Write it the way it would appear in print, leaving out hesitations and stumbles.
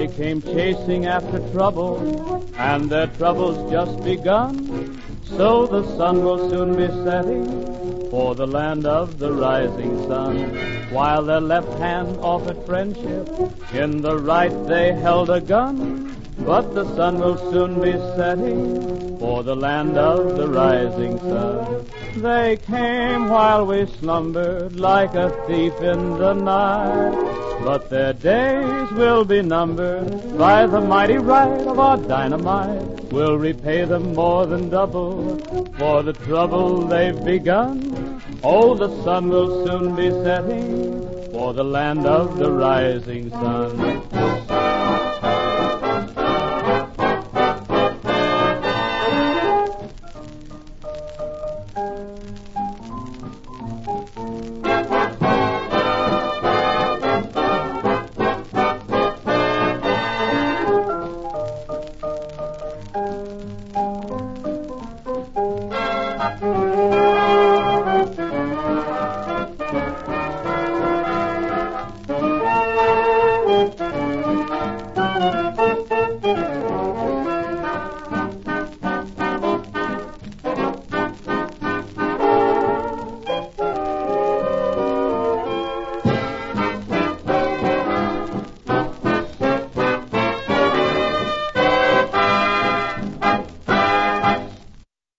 They came chasing after trouble, and their trouble's just begun. So the sun will soon be setting for the land of the rising sun. While their left hand offered friendship, in the right they held a gun. But the sun will soon be setting for the land of the rising sun. They came while we slumbered like a thief in the night, but their days will be numbered by the mighty right of our dynamite. We'll repay them more than double for the trouble they've begun. Oh, the sun will soon be setting for the land of the rising sun.